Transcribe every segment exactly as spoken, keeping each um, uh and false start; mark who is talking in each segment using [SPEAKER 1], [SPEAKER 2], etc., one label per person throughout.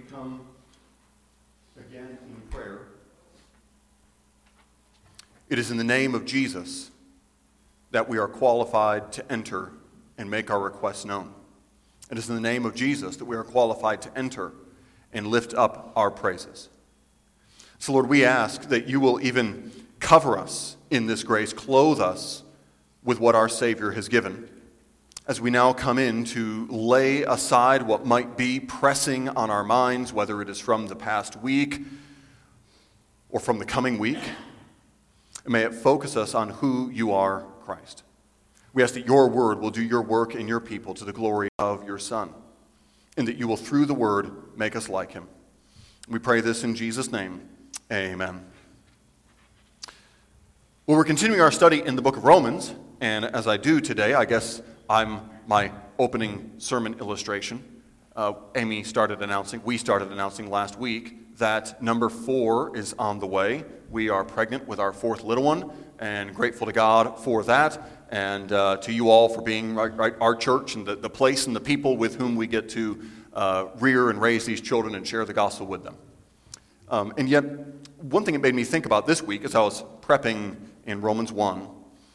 [SPEAKER 1] come again in prayer, it is in the name of Jesus that we are qualified to enter and make our requests known. It is in the name of Jesus that we are qualified to enter and lift up our praises. So, Lord, we ask that you will even cover us in this grace, clothe us with what our Savior has given, as we now come in to lay aside what might be pressing on our minds, whether it is from the past week or from the coming week. And may it focus us on who you are, Christ. We ask that your word will do your work in your people to the glory of your Son, and that you will, through the word, make us like him. We pray this in Jesus' name. Amen. Well, we're continuing our study in the book of Romans, and as I do today, I guess I'm my opening sermon illustration. Uh, Amy started announcing, we started announcing last week that number four is on the way. We are pregnant with our fourth little one, and grateful to God for that, and uh, to you all for being right, right, our church and the, the place and the people with whom we get to uh, rear and raise these children and share the gospel with them. Um, and yet, one thing it made me think about this week as I was prepping in Romans one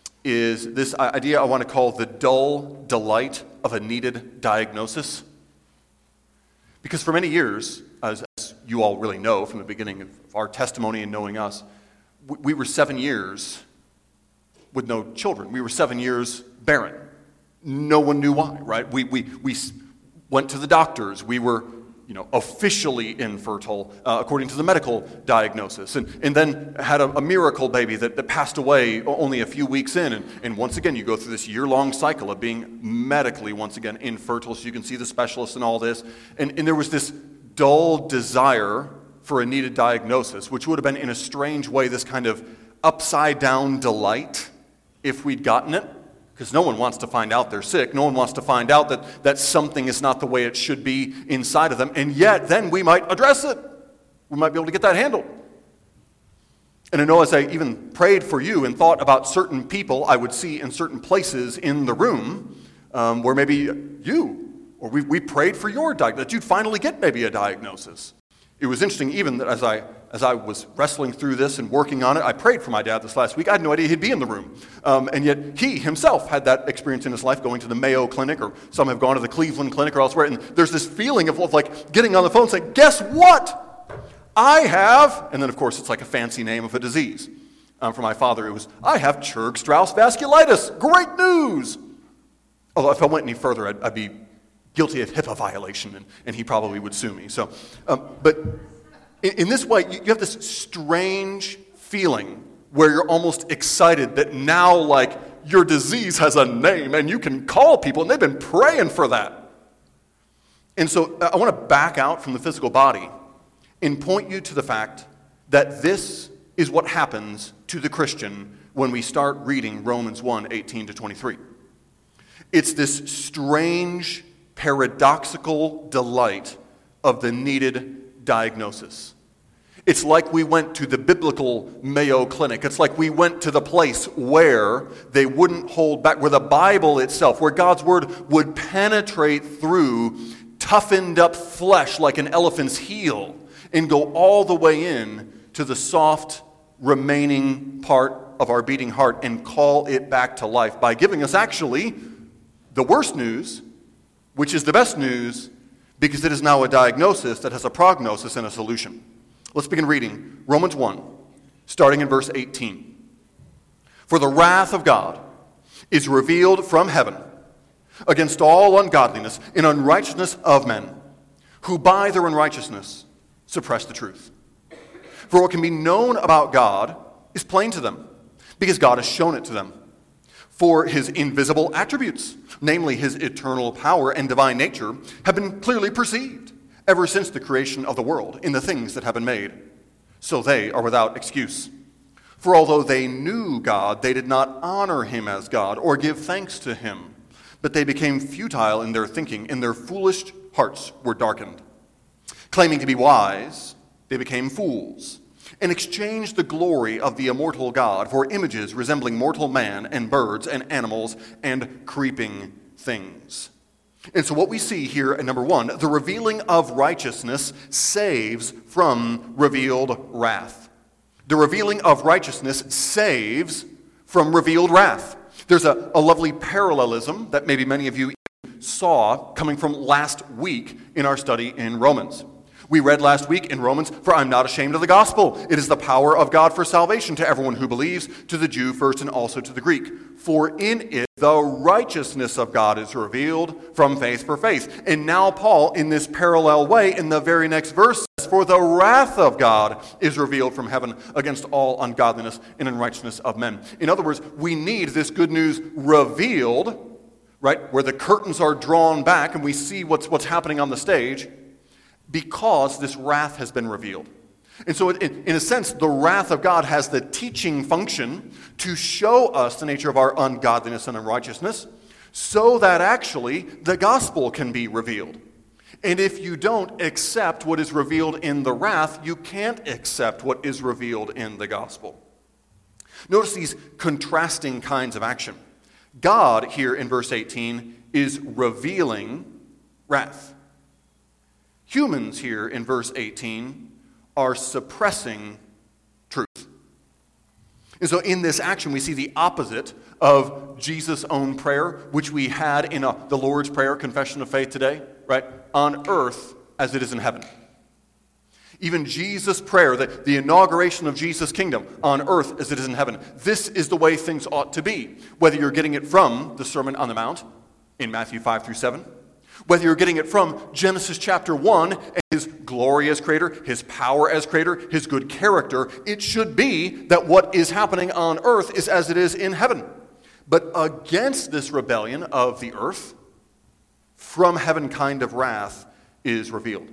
[SPEAKER 1] is this idea I want to call the dull delight of a needed diagnosis. Because for many years, as, as you all really know from the beginning of our testimony and knowing us, we, we were seven years with no children. We were seven years barren. No one knew why, right? We we we went to the doctors. We were, you know, officially infertile uh, according to the medical diagnosis, and, and then had a, a miracle baby that, that passed away only a few weeks in, and, and once again you go through this year-long cycle of being medically once again infertile, so you can see the specialists and all this, and, and there was this dull desire for a needed diagnosis, which would have been in a strange way this kind of upside-down delight if we'd gotten it. Because no one wants to find out they're sick. No one wants to find out that, that something is not the way it should be inside of them. And yet, then we might address it. We might be able to get that handled. And I know as I even prayed for you and thought about certain people I would see in certain places in the room, um, where maybe you, or we, we prayed for your diagnosis, that you'd finally get maybe a diagnosis. It was interesting even that as I as I was wrestling through this and working on it, I prayed for my dad this last week. I had no idea he'd be in the room. Um, and yet he himself had that experience in his life going to the Mayo Clinic, or some have gone to the Cleveland Clinic or elsewhere. And there's this feeling of, of like getting on the phone and saying, guess what? I have, and then of course it's like a fancy name of a disease. Um, for my father, it was, I have Churg-Strauss vasculitis. Great news! Although if I went any further, I'd, I'd be guilty of HIPAA violation, and, and he probably would sue me. So, um, but in, in this way, you, you have this strange feeling where you're almost excited that now, like, your disease has a name, and you can call people, and they've been praying for that. And so I want to back out from the physical body and point you to the fact that this is what happens to the Christian when we start reading Romans one, eighteen to twenty-three. It's this strange, paradoxical delight of the needed diagnosis. It's like we went to the biblical Mayo Clinic. It's like we went to the place where they wouldn't hold back, where the Bible itself, where God's word would penetrate through toughened up flesh like an elephant's heel and go all the way in to the soft remaining part of our beating heart and call it back to life by giving us actually the worst news, which is the best news, because it is now a diagnosis that has a prognosis and a solution. Let's begin reading Romans one, starting in verse eighteen. For the wrath of God is revealed from heaven against all ungodliness and unrighteousness of men, who by their unrighteousness suppress the truth. For what can be known about God is plain to them, because God has shown it to them. For his invisible attributes, namely his eternal power and divine nature, have been clearly perceived ever since the creation of the world in the things that have been made. So they are without excuse. For although they knew God, they did not honor him as God or give thanks to him, but they became futile in their thinking, and their foolish hearts were darkened. Claiming to be wise, they became fools, and exchanged the glory of the immortal God for images resembling mortal man and birds and animals and creeping things. And so what we see here at number one, the revealing of righteousness saves from revealed wrath. The revealing of righteousness saves from revealed wrath. There's a, a lovely parallelism that maybe many of you saw coming from last week in our study in Romans. We read last week in Romans, "For I'm not ashamed of the gospel. It is the power of God for salvation to everyone who believes, to the Jew first and also to the Greek. For in it the righteousness of God is revealed from faith for faith." And now Paul, in this parallel way, in the very next verse, says, "For the wrath of God is revealed from heaven against all ungodliness and unrighteousness of men." In other words, we need this good news revealed, right, where the curtains are drawn back and we see what's, what's happening on the stage, because this wrath has been revealed. And so, in, in a sense, the wrath of God has the teaching function to show us the nature of our ungodliness and unrighteousness, so that actually the gospel can be revealed. And if you don't accept what is revealed in the wrath, you can't accept what is revealed in the gospel. Notice these contrasting kinds of action. God, here in verse eighteen, is revealing wrath. Humans here in verse eighteen are suppressing truth. And so in this action, we see the opposite of Jesus' own prayer, which we had in a, the Lord's Prayer, Confession of Faith today, right? On earth as it is in heaven. Even Jesus' prayer, the, the inauguration of Jesus' kingdom, on earth as it is in heaven. This is the way things ought to be. Whether you're getting it from the Sermon on the Mount in Matthew five through seven, whether you're getting it from Genesis chapter one, and his glory as creator, his power as creator, his good character, it should be that what is happening on earth is as it is in heaven. But against this rebellion of the earth, from heaven kind of wrath is revealed.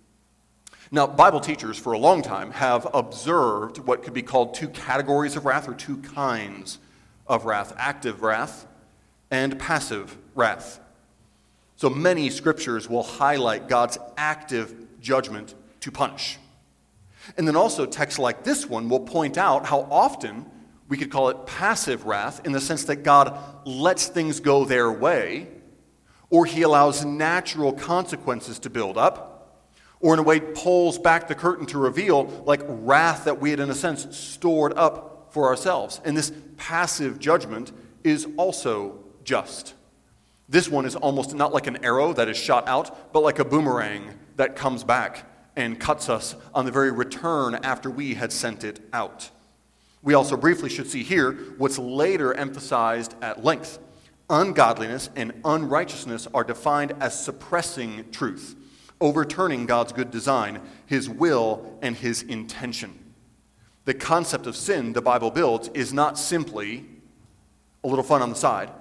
[SPEAKER 1] Now, Bible teachers for a long time have observed what could be called two categories of wrath, or two kinds of wrath: active wrath and passive wrath. So many scriptures will highlight God's active judgment to punish. And then also texts like this one will point out how often we could call it passive wrath, in the sense that God lets things go their way, or he allows natural consequences to build up, or in a way pulls back the curtain to reveal like wrath that we had in a sense stored up for ourselves. And this passive judgment is also just. This one is almost not like an arrow that is shot out, but like a boomerang that comes back and cuts us on the very return after we had sent it out. We also briefly should see here what's later emphasized at length. Ungodliness and unrighteousness are defined as suppressing truth, overturning God's good design, his will, and his intention. The concept of sin the Bible builds is not simply a little fun on the side,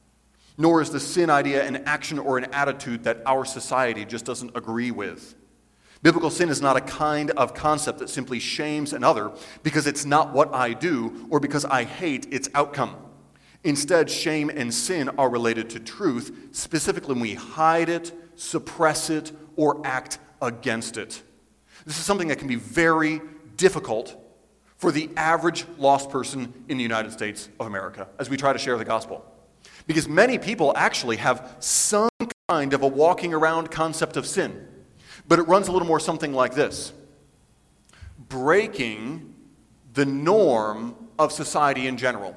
[SPEAKER 1] nor is the sin idea an action or an attitude that our society just doesn't agree with. Biblical sin is not a kind of concept that simply shames another because it's not what I do or because I hate its outcome. Instead, shame and sin are related to truth, specifically when we hide it, suppress it, or act against it. This is something that can be very difficult for the average lost person in the United States of America as we try to share the gospel. Because many people actually have some kind of a walking around concept of sin. But it runs a little more something like this: breaking the norm of society in general.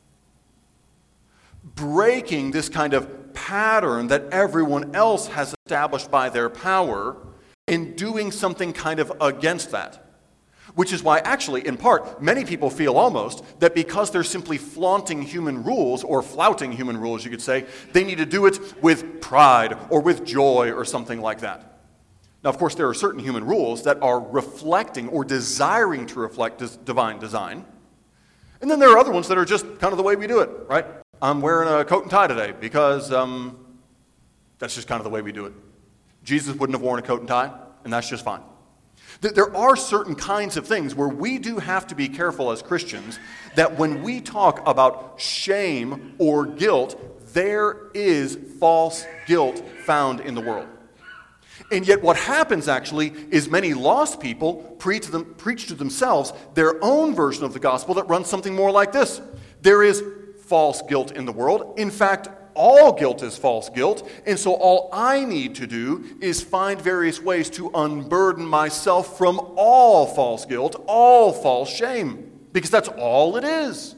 [SPEAKER 1] Breaking this kind of pattern that everyone else has established by their power, and doing something kind of against that. Which is why, actually, in part, many people feel almost that because they're simply flaunting human rules, or flouting human rules, you could say, they need to do it with pride or with joy or something like that. Now, of course, there are certain human rules that are reflecting or desiring to reflect dis- divine design. And then there are other ones that are just kind of the way we do it, right? I'm wearing a coat and tie today because um, that's just kind of the way we do it. Jesus wouldn't have worn a coat and tie, and that's just fine. There are certain kinds of things where we do have to be careful as Christians that when we talk about shame or guilt, there is false guilt found in the world. And yet what happens actually is many lost people preach to, them, preach to themselves their own version of the gospel that runs something more like this. There is false guilt in the world. In fact, all guilt is false guilt, and so all I need to do is find various ways to unburden myself from all false guilt, all false shame, because that's all it is.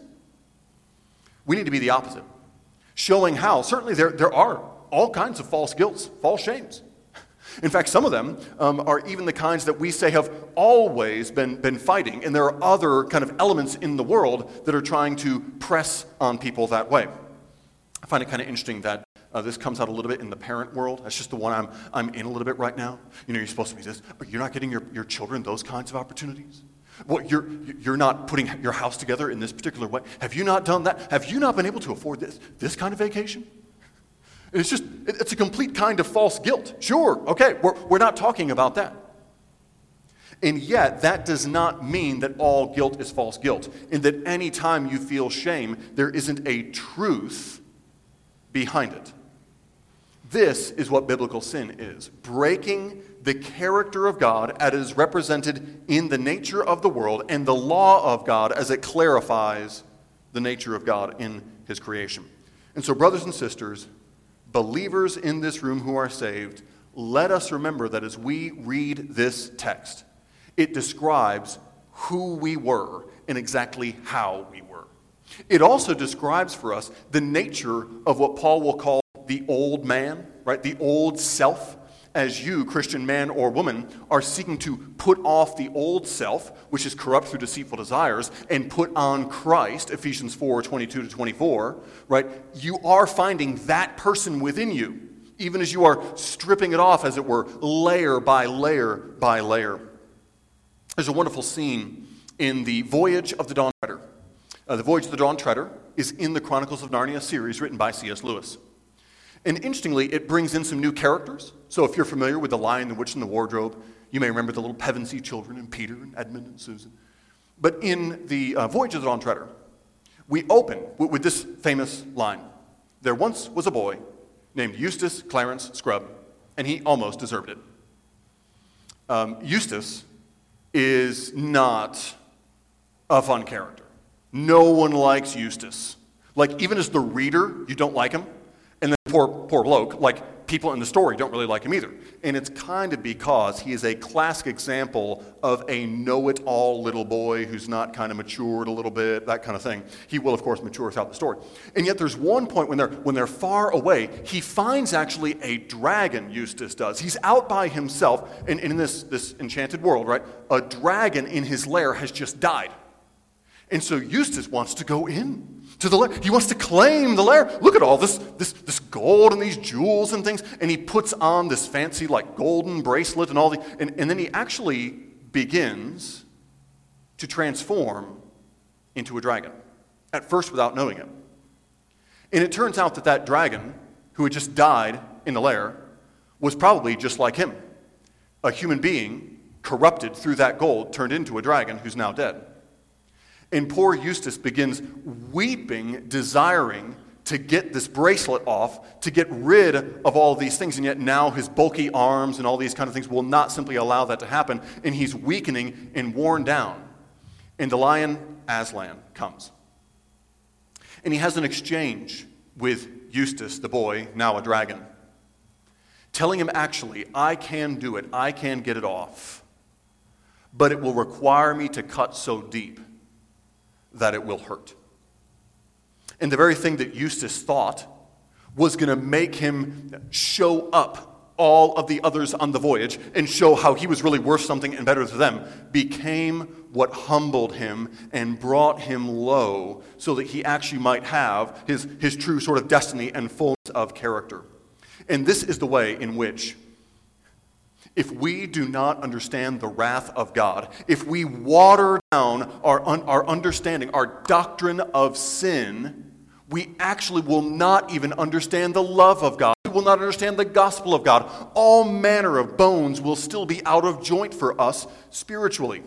[SPEAKER 1] We need to be the opposite, showing how, certainly there, there are all kinds of false guilts, false shames. In fact, some of them um, are even the kinds that we say have always been, been fighting, and there are other kind of elements in the world that are trying to press on people that way. I find it kind of interesting that uh, this comes out a little bit in the parent world. That's just the one I'm, I'm in a little bit right now. You know, you're supposed to be this, but you're not getting your, your children those kinds of opportunities. Well, you're, you're not putting your house together in this particular way. Have you not done that? Have you not been able to afford this, this kind of vacation? It's just, it's a complete kind of false guilt. Sure, okay, we're, we're not talking about that. And yet, that does not mean that all guilt is false guilt, and that any time you feel shame, there isn't a truth behind it. This is what biblical sin is, breaking the character of God as it is represented in the nature of the world and the law of God as it clarifies the nature of God in his creation. And so, brothers and sisters, believers in this room who are saved, let us remember that as we read this text, it describes who we were and exactly how we were. It also describes for us the nature of what Paul will call the old man, right? The old self, as you, Christian man or woman, are seeking to put off the old self, which is corrupt through deceitful desires, and put on Christ, Ephesians four, twenty-two to twenty-four, right? You are finding that person within you, even as you are stripping it off, as it were, layer by layer by layer. There's a wonderful scene in the Voyage of the Dawn Treader. Uh, the Voyage of the Dawn Treader is in the Chronicles of Narnia series written by C S Lewis. And interestingly, it brings in some new characters. So if you're familiar with The Lion, the Witch, and the Wardrobe, you may remember the little Pevensey children, and Peter, and Edmund, and Susan. But in the uh, Voyage of the Dawn Treader, we open with, with this famous line. There once was a boy named Eustace Clarence Scrubb, and he almost deserved it. Um, Eustace is not a fun character. No one likes Eustace. Like, even as the reader, you don't like him. And then poor, poor bloke, like, people in the story don't really like him either. And it's kind of because he is a classic example of a know-it-all little boy who's not kind of matured a little bit, that kind of thing. He will, of course, mature throughout the story. And yet there's one point when they're, when they're far away, he finds actually a dragon, Eustace does. He's out by himself, and, and in this, this enchanted world, right, a dragon in his lair has just died. And so Eustace wants to go in to the lair. He wants to claim the lair. Look at all this, this, this gold and these jewels and things. And he puts on this fancy, like, golden bracelet and all the, and, and then he actually begins to transform into a dragon, at first without knowing it. And it turns out that that dragon, who had just died in the lair, was probably just like him, a human being corrupted through that gold, turned into a dragon who's now dead. And poor Eustace begins weeping, desiring to get this bracelet off, to get rid of all of these things, and yet now his bulky arms and all these kind of things will not simply allow that to happen, and he's weakening and worn down. And the lion Aslan comes. And he has an exchange with Eustace, the boy, now a dragon, telling him, actually, I can do it, I can get it off, but it will require me to cut so deep that it will hurt. And the very thing that Eustace thought was going to make him show up all of the others on the voyage and show how he was really worth something and better to them became what humbled him and brought him low so that he actually might have his, his true sort of destiny and fullness of character. And this is the way in which, if we do not understand the wrath of God, if we water down our, un- our understanding, our doctrine of sin, we actually will not even understand the love of God. We will not understand the gospel of God. All manner of bones will still be out of joint for us spiritually.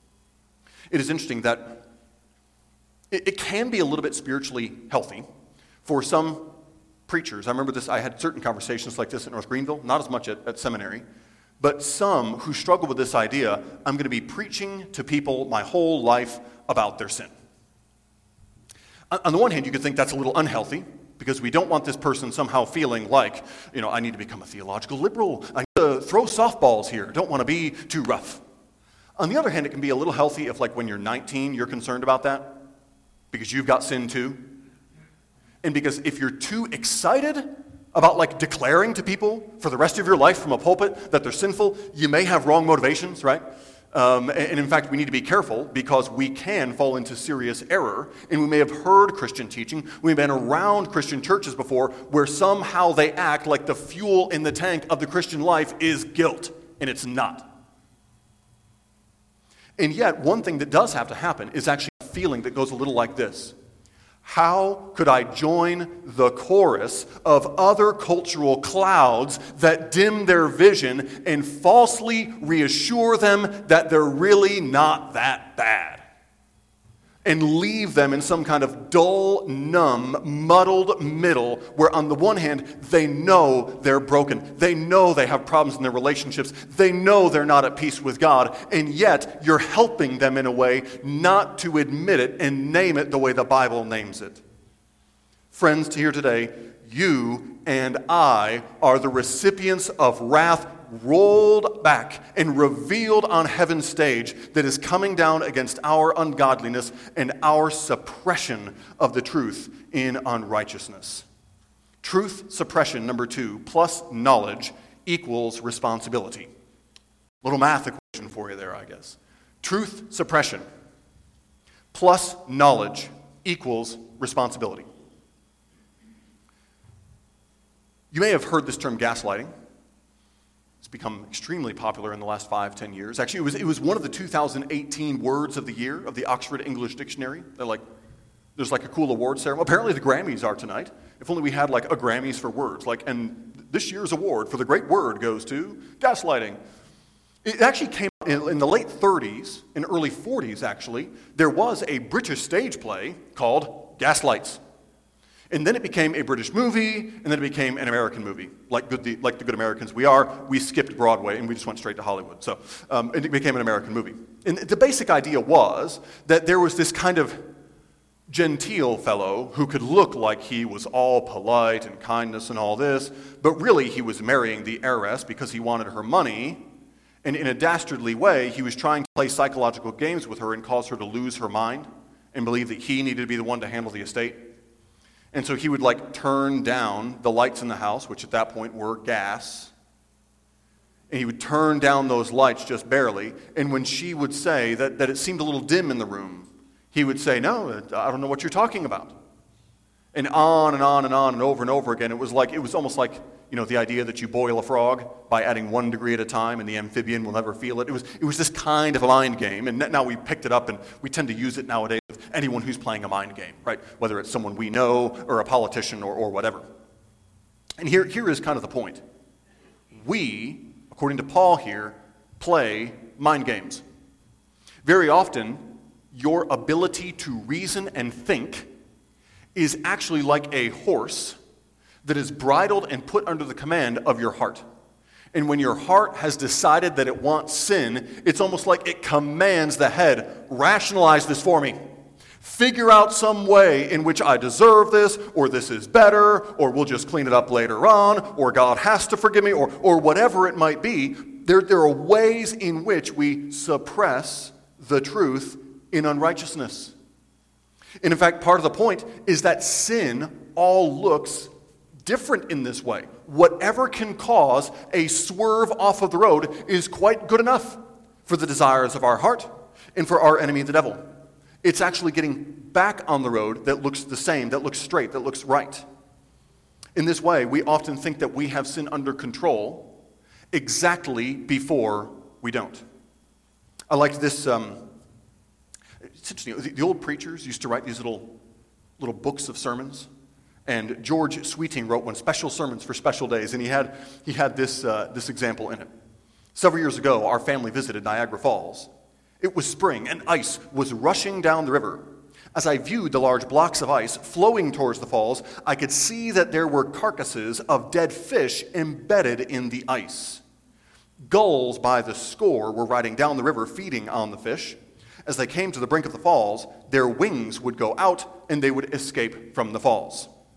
[SPEAKER 1] It is interesting that it, it can be a little bit spiritually healthy for some preachers. I remember this, I had certain conversations like this at North Greenville, not as much at, at seminary, but some who struggle with this idea, I'm going to be preaching to people my whole life about their sin. On the one hand, you could think that's a little unhealthy, because we don't want this person somehow feeling like, you know, I need to become a theological liberal. I need to throw softballs here. Don't want to be too rough. On the other hand, it can be a little healthy if, like, when you're nineteen, you're concerned about that because you've got sin too. And because if you're too excited about, like, declaring to people for the rest of your life from a pulpit that they're sinful, you may have wrong motivations, right? Um, and in fact, we need to be careful because we can fall into serious error. And we may have heard Christian teaching. We've been around Christian churches before where somehow they act like the fuel in the tank of the Christian life is guilt. And it's not. And yet, one thing that does have to happen is actually a feeling that goes a little like this. How could I join the chorus of other cultural clouds that dim their vision and falsely reassure them that they're really not that bad? And leave them in some kind of dull, numb, muddled middle where on the one hand, they know they're broken. They know they have problems in their relationships. They know they're not at peace with God. And yet, you're helping them in a way not to admit it and name it the way the Bible names it. Friends, here today, you and I are the recipients of wrath rolled back and revealed on heaven's stage that is coming down against our ungodliness and our suppression of the truth in unrighteousness. Truth suppression, number two, plus knowledge equals responsibility. Little math equation for you there, I guess. Truth suppression plus knowledge equals responsibility. You may have heard this term gaslighting. It's become extremely popular in the last five, ten years. Actually, it was, it was one of the two thousand eighteen words of the year of the Oxford English Dictionary. They're like, there's like a cool award ceremony. Apparently the Grammys are tonight. If only we had like a Grammys for words. Like, and this year's award for the great word goes to gaslighting. It actually came in, in the late thirties, and early forties actually, there was a British stage play called Gaslights. And then it became a British movie, and then it became an American movie. Like, good, the, like the good Americans we are, we skipped Broadway, and we just went straight to Hollywood. So um, it became an American movie. And the basic idea was that there was this kind of genteel fellow who could look like he was all polite and kindness and all this, but really he was marrying the heiress because he wanted her money, and in a dastardly way, he was trying to play psychological games with her and cause her to lose her mind and believe that he needed to be the one to handle the estate. And so he would like turn down the lights in the house, which at that point were gas. And he would turn down those lights just barely. And when she would say that, that it seemed a little dim in the room, he would say, no, I don't know what you're talking about. And on and on and on and over and over again. It was like, it was almost like, you know, the idea that you boil a frog by adding one degree at a time and the amphibian will never feel it. It was, it was this kind of a mind game. And now we picked it up and we tend to use it nowadays with anyone who's playing a mind game, right? Whether it's someone we know or a politician or, or whatever. And here, here is kind of the point. We, according to Paul here, play mind games. Very often, your ability to reason and think is actually like a horse that is bridled and put under the command of your heart. And when your heart has decided that it wants sin, it's almost like it commands the head, rationalize this for me. Figure out some way in which I deserve this, or this is better, or we'll just clean it up later on, or God has to forgive me, or, or whatever it might be. There, there are ways in which we suppress the truth in unrighteousness. And in fact, part of the point is that sin all looks different in this way. Whatever can cause a swerve off of the road is quite good enough for the desires of our heart and for our enemy, the devil. It's actually getting back on the road that looks the same, that looks straight, that looks right. In this way, we often think that we have sin under control exactly before we don't. I liked this. Um, it's interesting. The, the old preachers used to write these little, little books of sermons. And George Sweeting wrote one, Special Sermons for Special Days, and he had, he had this, uh, this example in it. Several years ago, our family visited Niagara Falls. It was spring, and ice was rushing down the river. As I viewed the large blocks of ice flowing towards the falls, I could see that there were carcasses of dead fish embedded in the ice. Gulls by the score were riding down the river, feeding on the fish. As they came to the brink of the falls, their wings would go out, and they would escape from the falls.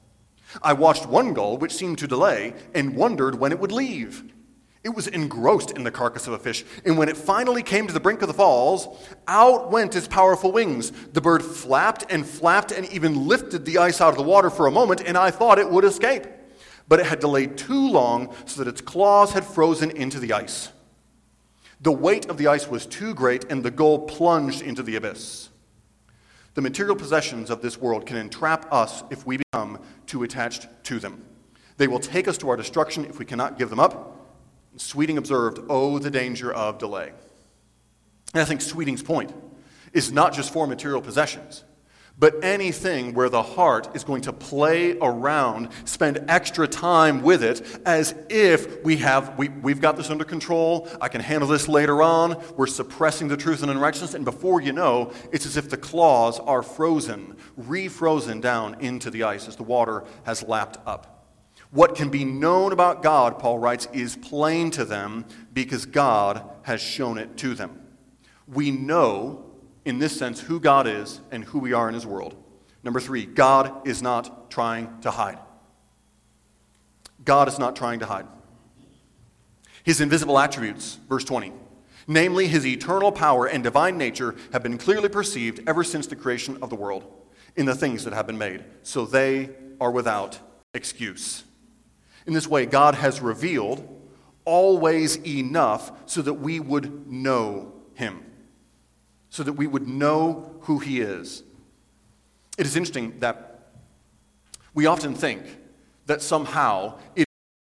[SPEAKER 1] I watched one gull which seemed to delay and wondered when it would leave. It was engrossed in the carcass of a fish, and when it finally came to the brink of the falls, out went its powerful wings. The bird flapped and flapped and even lifted the ice out of the water for a moment, and I thought it would escape. But it had delayed too long so that its claws had frozen into the ice. The weight of the ice was too great, and the gull plunged into the abyss. The material possessions of this world can entrap us if we become too attached to them. They will take us to our destruction if we cannot give them up. Sweeting observed, oh, the danger of delay. And I think Sweeting's point is not just for material possessions, but anything where the heart is going to play around, spend extra time with it, as if we have, we, we've got this under control, I can handle this later on, we're suppressing the truth and unrighteousness, and before you know, it's as if the claws are frozen, refrozen down into the ice as the water has lapped up. What can be known about God, Paul writes, is plain to them because God has shown it to them. We know, in this sense, who God is and who we are in his world. Number three, God is not trying to hide. God is not trying to hide. His invisible attributes, verse twenty, namely his eternal power and divine nature, have been clearly perceived ever since the creation of the world in the things that have been made, so they are without excuse. In this way, God has revealed always enough so that we would know him, so that we would know who he is. It is interesting that we often think that somehow it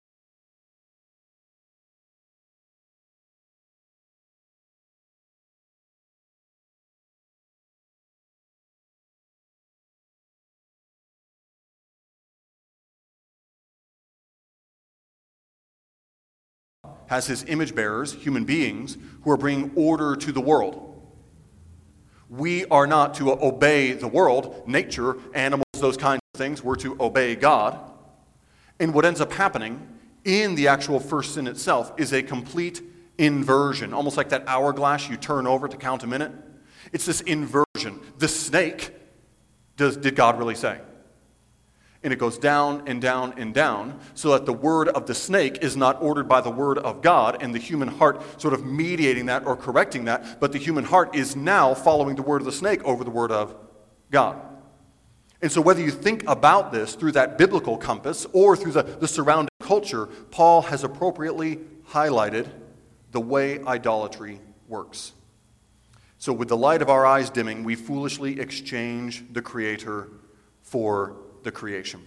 [SPEAKER 1] has his image bearers, human beings, who are bringing order to the world. We are not to obey the world, nature, animals, those kinds of things. We're to obey God. And what ends up happening in the actual first sin itself is a complete inversion, almost like that hourglass you turn over to count a minute. It's this inversion. The snake, does, did God really say? And it goes down and down and down so that the word of the snake is not ordered by the word of God and the human heart sort of mediating that or correcting that, but the human heart is now following the word of the snake over the word of God. And so whether you think about this through that biblical compass or through the, the surrounding culture, Paul has appropriately highlighted the way idolatry works. So with the light of our eyes dimming, we foolishly exchange the Creator for the creation.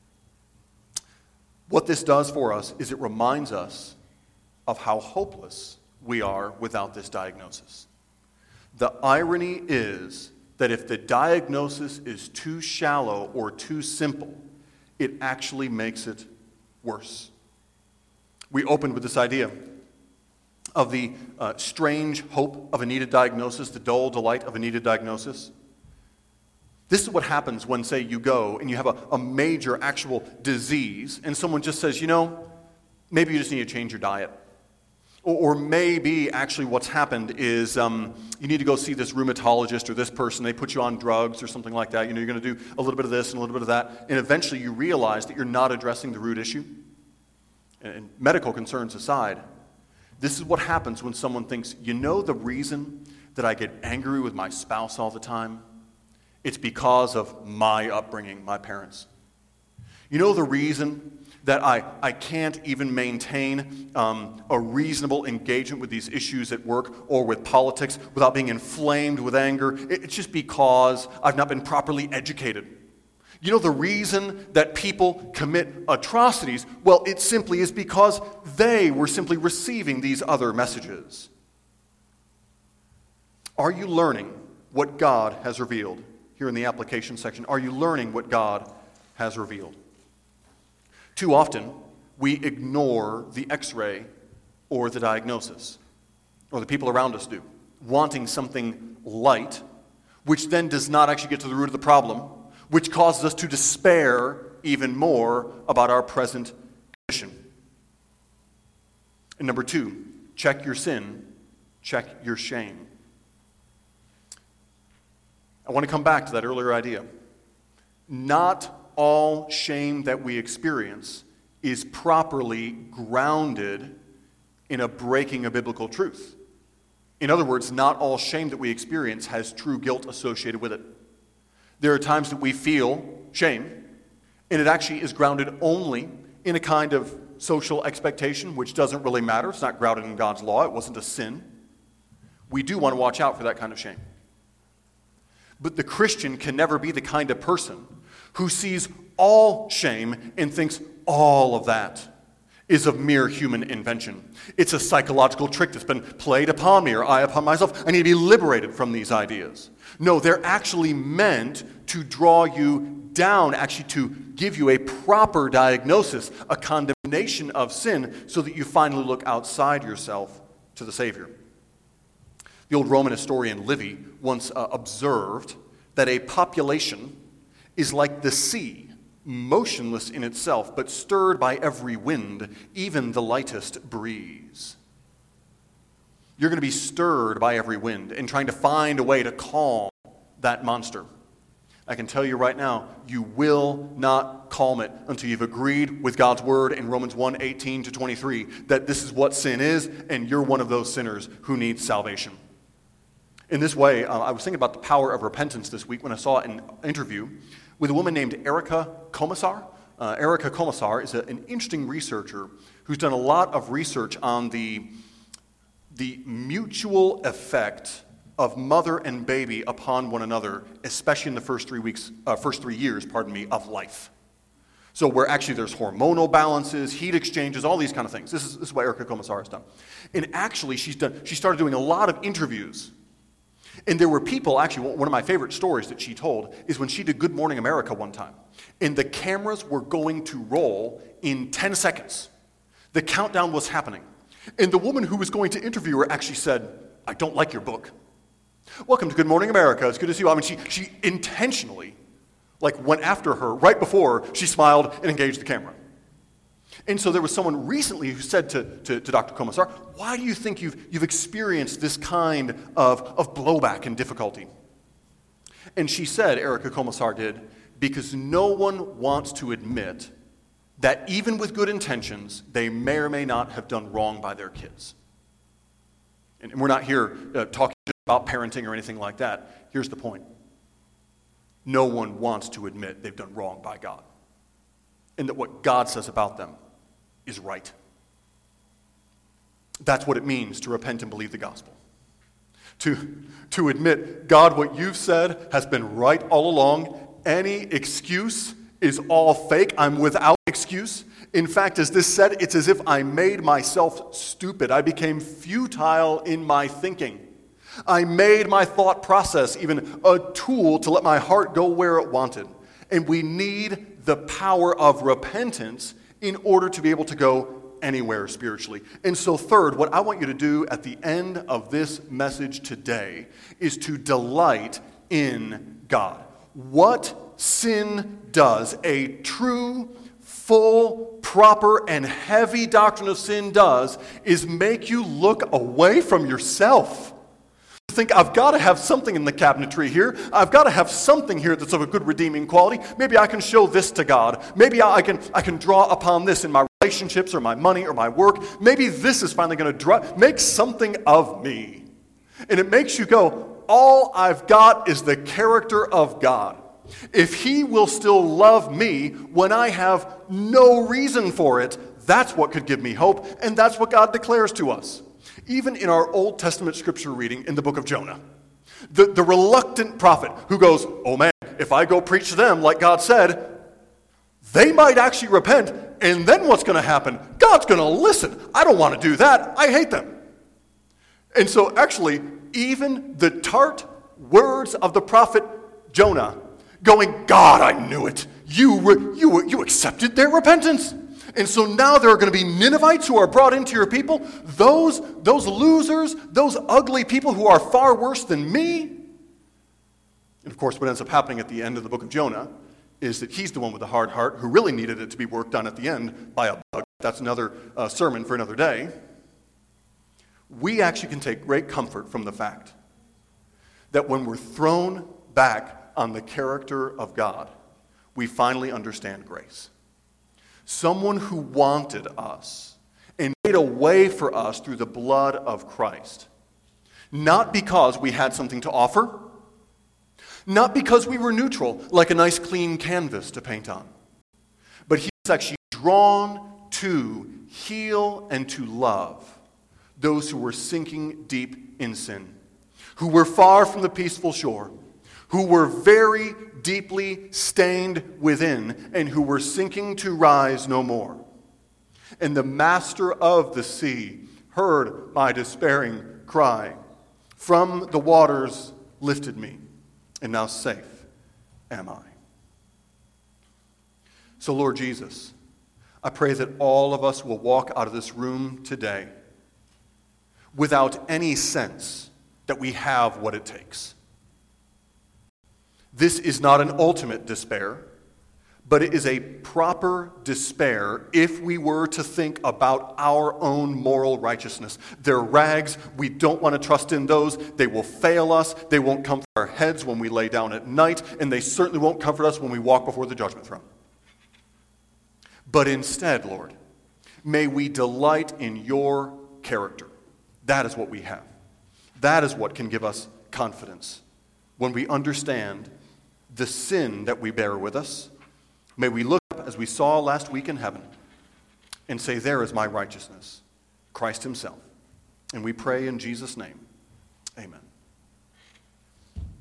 [SPEAKER 1] What this does for us is it reminds us of how hopeless we are without this diagnosis. The irony is that if the diagnosis is too shallow or too simple, it actually makes it worse. We opened with this idea of the uh, strange hope of a needed diagnosis, the dull delight of a needed diagnosis. This is what happens when, say, you go and you have a, a major actual disease and someone just says, you know, maybe you just need to change your diet. Or, or maybe actually what's happened is um, you need to go see this rheumatologist or this person. They put you on drugs or something like that. You know, you're going to do a little bit of this and a little bit of that. And eventually you realize that you're not addressing the root issue. And, and medical concerns aside, this is what happens when someone thinks, you know the reason that I get angry with my spouse all the time? It's because of my upbringing, my parents. You know the reason that I, I can't even maintain um, a reasonable engagement with these issues at work or with politics without being inflamed with anger? It, it's just because I've not been properly educated. You know the reason that people commit atrocities? Well, it simply is because they were simply receiving these other messages. Are you learning what God has revealed? Here in the application section, are you learning what God has revealed? Too often, we ignore the x-ray or the diagnosis, or the people around us do, wanting something light, which then does not actually get to the root of the problem, which causes us to despair even more about our present condition. And number two, check your sin, check your shame. I want to come back to that earlier idea. Not all shame that we experience is properly grounded in a breaking of biblical truth. In other words, not all shame that we experience has true guilt associated with it. There are times that we feel shame, and it actually is grounded only in a kind of social expectation, which doesn't really matter. It's not grounded in God's law. It wasn't a sin. We do want to watch out for that kind of shame. But the Christian can never be the kind of person who sees all shame and thinks all of that is of mere human invention. It's a psychological trick that's been played upon me or I upon myself. I need to be liberated from these ideas. No, they're actually meant to draw you down, actually to give you a proper diagnosis, a condemnation of sin, so that you finally look outside yourself to the Savior. The old Roman historian Livy once uh, observed that a population is like the sea, motionless in itself, but stirred by every wind, even the lightest breeze. You're going to be stirred by every wind and trying to find a way to calm that monster. I can tell you right now, you will not calm it until you've agreed with God's word in Romans one, eighteen to twenty-three, that this is what sin is, and you're one of those sinners who needs salvation. In this way, uh, I was thinking about the power of repentance this week when I saw an interview with a woman named Erica Komisar. Uh, Erica Komisar is a, an interesting researcher who's done a lot of research on the, the mutual effect of mother and baby upon one another, especially in the first three weeks, uh, first three years, pardon me, of life. So where actually there's hormonal balances, heat exchanges, all these kind of things. This is, this is what Erica Komisar has done. And actually, she's done. She started doing a lot of interviews. And there were people, actually, one of my favorite stories that she told is when she did Good Morning America one time. And the cameras were going to roll in ten seconds. The countdown was happening. And the woman who was going to interview her actually said, "I don't like your book. Welcome to Good Morning America. It's good to see you." I mean, she, she intentionally like went after her right before she smiled and engaged the camera. And so there was someone recently who said to, to, to Doctor Komisar, "Why do you think you've, you've experienced this kind of, of blowback and difficulty?" And she said, Erica Komisar did, "Because no one wants to admit that even with good intentions, they may or may not have done wrong by their kids." And, and we're not here uh, talking about parenting or anything like that. Here's the point. No one wants to admit they've done wrong by God, and that what God says about them is right. That's what it means to repent and believe the gospel. To, to admit, God, what you've said has been right all along. Any excuse is all fake. I'm without excuse. In fact, as this said, it's as if I made myself stupid. I became futile in my thinking. I made my thought process even a tool to let my heart go where it wanted. And we need the power of repentance in order to be able to go anywhere spiritually. And so third, what I want you to do at the end of this message today is to delight in God. What sin does, a true, full, proper, and heavy doctrine of sin does, is make you look away from yourself. Think, I've got to have something in the cabinetry here. I've got to have something here that's of a good redeeming quality. Maybe I can show this to God. Maybe I can I can draw upon this in my relationships or my money or my work. Maybe this is finally going to draw, make something of me. And it makes you go, all I've got is the character of God. If he will still love me when I have no reason for it, that's what could give me hope, and that's what God declares to us. Even in our Old Testament scripture reading in the book of Jonah, the, the reluctant prophet who goes, "Oh man, if I go preach to them like God said, they might actually repent, and then what's going to happen? God's going to listen. I don't want to do that. I hate them." And so actually, even the tart words of the prophet Jonah going, "God, I knew it. You, re- you, you accepted their repentance. And so now there are going to be Ninevites who are brought into your people, those, those losers, those ugly people who are far worse than me." And of course, what ends up happening at the end of the book of Jonah is that he's the one with the hard heart who really needed it to be worked on at the end by a bug. That's another uh, sermon for another day. We actually can take great comfort from the fact that when we're thrown back on the character of God, we finally understand grace. Someone who wanted us and made a way for us through the blood of Christ. Not because we had something to offer, not because we were neutral, like a nice clean canvas to paint on, but he was actually drawn to heal and to love those who were sinking deep in sin, who were far from the peaceful shore, who were very deeply stained within, and who were sinking to rise no more. And the master of the sea heard my despairing cry. From the waters lifted me, and now safe am I. So, Lord Jesus, I pray that all of us will walk out of this room today without any sense that we have what it takes. This is not an ultimate despair, but it is a proper despair if we were to think about our own moral righteousness. They're rags. We don't want to trust in those. They will fail us. They won't comfort our heads when we lay down at night, and they certainly won't comfort us when we walk before the judgment throne. But instead, Lord, may we delight in your character. That is what we have. That is what can give us confidence. When we understand the sin that we bear with us, may we look up, as we saw last week in heaven, and say, there is my righteousness, Christ himself. And we pray in Jesus' name, amen.